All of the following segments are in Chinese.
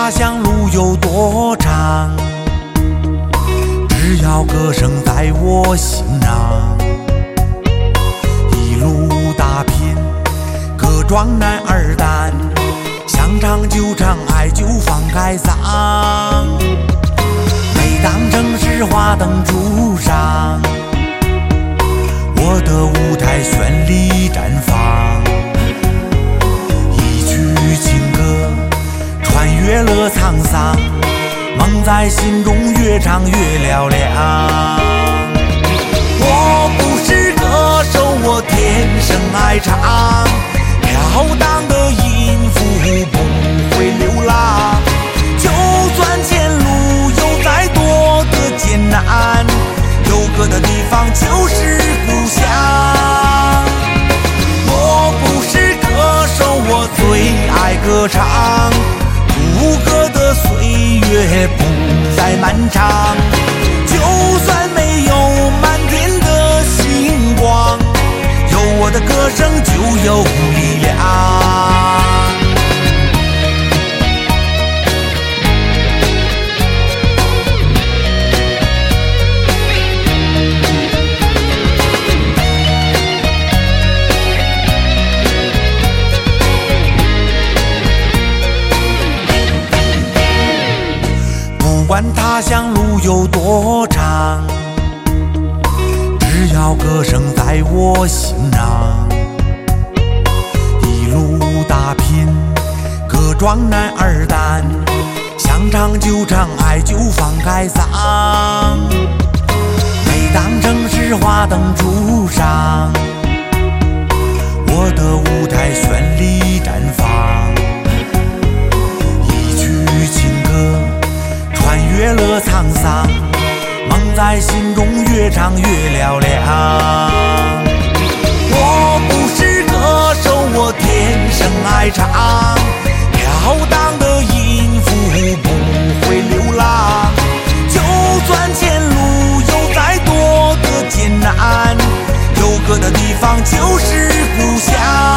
他乡路有多长，只要歌声在我心上。一路打拼，各壮男儿胆，想唱就唱，爱就放开嗓。每当城市花灯初上，我的舞台绚丽绽放。一曲情歌穿越了沧桑，梦在心中越唱越嘹亮。我不是歌手，我天生爱唱，飘荡的音符不会流浪。就算前路有再多的艰难，有歌的地方就是故乡。我不是歌手，我最爱歌唱，无歌的岁月不再漫长。就算没有满天的星光，有我的歌声就有力量。不管他乡路有多长，只要歌声在我心上。一路打拼，各壮男儿胆，想唱就唱，爱就放开嗓。每当城市花灯初上，我的舞台绚丽绽放。一曲情歌穿越了沧桑，梦在心中越唱越嘹亮。我不是歌手，我天生爱唱，飘荡的音符不会流浪。就算前路有再多的艰难，有歌的地方就是故乡。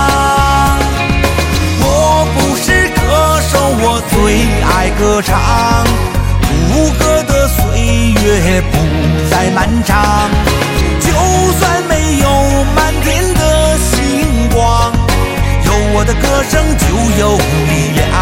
我不是歌手，我最爱歌唱，无歌的岁月不再漫长。就算没有满天的星光，有我的歌声就有力量。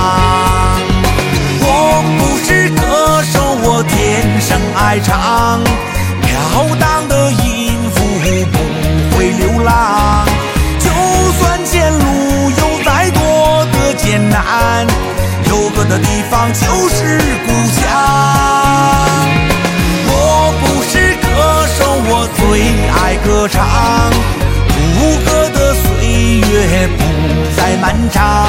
我不是歌手，我天生爱唱，飘荡的音符不会流浪。就算前路有再多的艰难，有歌的地方就是故乡。我不是歌手，我最爱歌唱，无歌的岁月不再漫长。